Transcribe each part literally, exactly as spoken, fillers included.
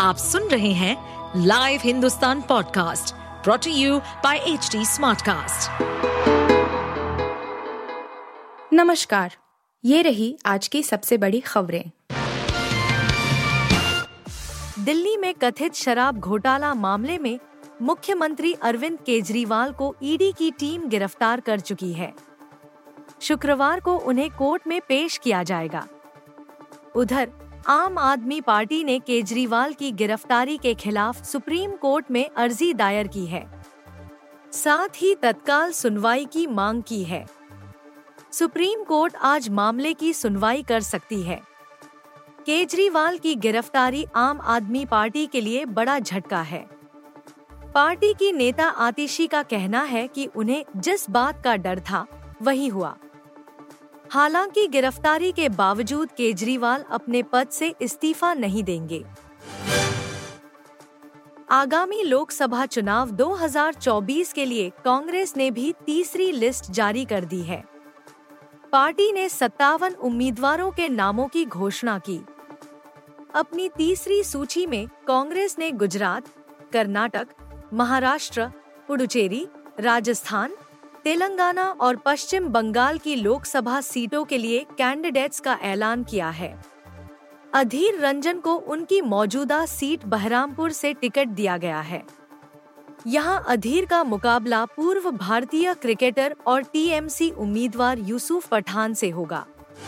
आप सुन रहे हैं live Hindustan podcast brought to you by H T Smartcast. नमस्कार, ये रही आज की सबसे बड़ी खबरें। दिल्ली में कथित शराब घोटाला मामले में मुख्यमंत्री अरविंद केजरीवाल को ईडी की टीम गिरफ्तार कर चुकी है। शुक्रवार को उन्हें कोर्ट में पेश किया जाएगा। उधर आम आदमी पार्टी ने केजरीवाल की गिरफ्तारी के खिलाफ सुप्रीम कोर्ट में अर्जी दायर की है। साथ ही तत्काल सुनवाई की मांग की है। सुप्रीम कोर्ट आज मामले की सुनवाई कर सकती है। केजरीवाल की गिरफ्तारी आम आदमी पार्टी के लिए बड़ा झटका है। पार्टी की नेता आतिशी का कहना है कि उन्हें जिस बात का डर था वही हुआ। हालांकि गिरफ्तारी के बावजूद केजरीवाल अपने पद से इस्तीफा नहीं देंगे। आगामी लोकसभा चुनाव दो हज़ार चौबीस के लिए कांग्रेस ने भी तीसरी लिस्ट जारी कर दी है। पार्टी ने सत्तावन उम्मीदवारों के नामों की घोषणा की। अपनी तीसरी सूची में कांग्रेस ने गुजरात, कर्नाटक, महाराष्ट्र, पुडुचेरी, राजस्थान, तेलंगाना और पश्चिम बंगाल की लोकसभा सीटों के लिए कैंडिडेट्स का ऐलान किया है। अधीर रंजन को उनकी मौजूदा सीट बहरामपुर से टिकट दिया गया है। यहां अधीर का मुकाबला पूर्व भारतीय क्रिकेटर और टीएमसी उम्मीदवार यूसुफ पठान से होगा।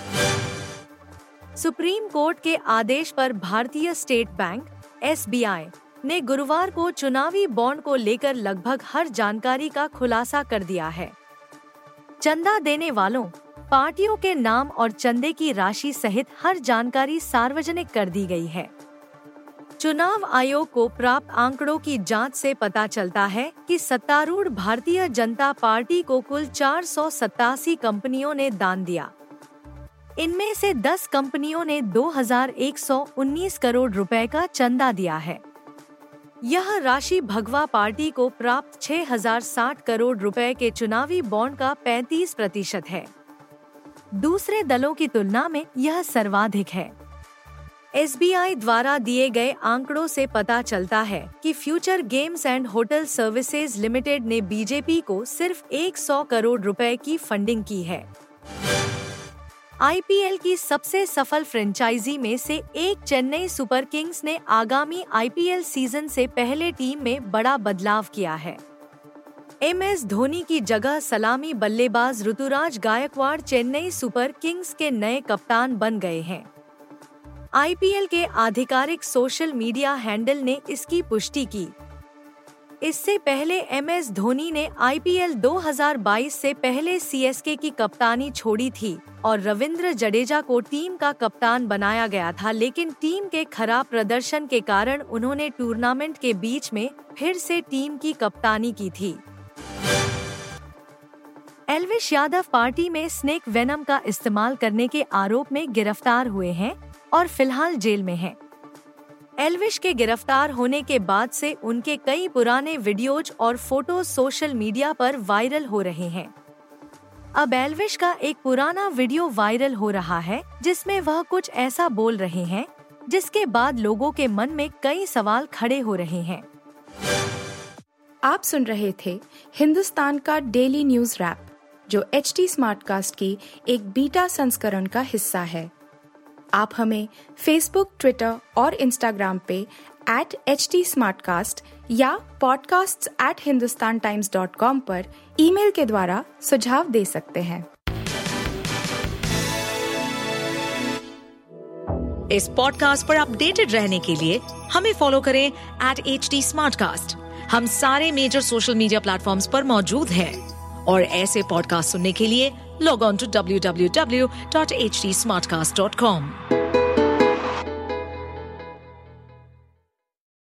सुप्रीम कोर्ट के आदेश पर भारतीय State Bank S B I ने गुरुवार को चुनावी बॉन्ड को लेकर लगभग हर जानकारी का खुलासा कर दिया है। चंदा देने वालों, पार्टियों के नाम और चंदे की राशि सहित हर जानकारी सार्वजनिक कर दी गई है। चुनाव आयोग को प्राप्त आंकड़ों की जांच से पता चलता है कि सत्तारूढ़ भारतीय जनता पार्टी को कुल चार सौ सत्तासी कंपनियों ने दान दिया। इनमें से दस कंपनियों ने दो हज़ार एक सौ उन्नीस करोड़ रुपए का चंदा दिया है। यह राशि भगवा पार्टी को प्राप्त छह हज़ार साठ करोड़ रुपए के चुनावी बॉन्ड का पैंतीस प्रतिशत है। दूसरे दलों की तुलना में यह सर्वाधिक है। एस बी आई द्वारा दिए गए आंकड़ों से पता चलता है कि Future Games and Hotel Services Limited ने बीजेपी को सिर्फ सौ करोड़ रुपए की फंडिंग की है। आई पी एल की सबसे सफल फ्रेंचाइजी में से एक चेन्नई सुपर किंग्स ने आगामी आई पी एल सीजन से पहले टीम में बड़ा बदलाव किया है। एम एस धोनी की जगह सलामी बल्लेबाज ऋतुराज गायकवाड़ चेन्नई सुपर किंग्स के नए कप्तान बन गए हैं। आई पी एल के आधिकारिक सोशल मीडिया हैंडल ने इसकी पुष्टि की। इससे पहले एम एस धोनी ने आई पी एल दो हज़ार बाईस से पहले सी एस के की कप्तानी छोड़ी थी और रविंद्र जडेजा को टीम का कप्तान बनाया गया था, लेकिन टीम के खराब प्रदर्शन के कारण उन्होंने टूर्नामेंट के बीच में फिर से टीम की कप्तानी की थी। एल्विश यादव पार्टी में स्नेक वेनम का इस्तेमाल करने के आरोप में गिरफ्तार हुए हैं और फिलहाल जेल में हैं। एल्विश के गिरफ्तार होने के बाद से उनके कई पुराने वीडियोज और फोटोज सोशल मीडिया पर वायरल हो रहे हैं। अब एल्विश का एक पुराना वीडियो वायरल हो रहा है जिसमें वह कुछ ऐसा बोल रहे हैं जिसके बाद लोगों के मन में कई सवाल खड़े हो रहे हैं। आप सुन रहे थे हिंदुस्तान का डेली न्यूज रैप, जो एच टी स्मार्टकास्ट की एक बीटा संस्करण का हिस्सा है। आप हमें फेसबुक, ट्विटर और इंस्टाग्राम पे एट एच टी स्मार्टकास्ट या podcast at Hindustan Times dot com पर ईमेल के द्वारा सुझाव दे सकते हैं। इस पॉडकास्ट पर अपडेटेड रहने के लिए हमें फॉलो करें एट एच टी स्मार्टकास्ट। हम सारे मेजर सोशल मीडिया प्लेटफॉर्म्स पर मौजूद हैं और ऐसे पॉडकास्ट सुनने के लिए log on to W W W dot H T Smartcast dot com.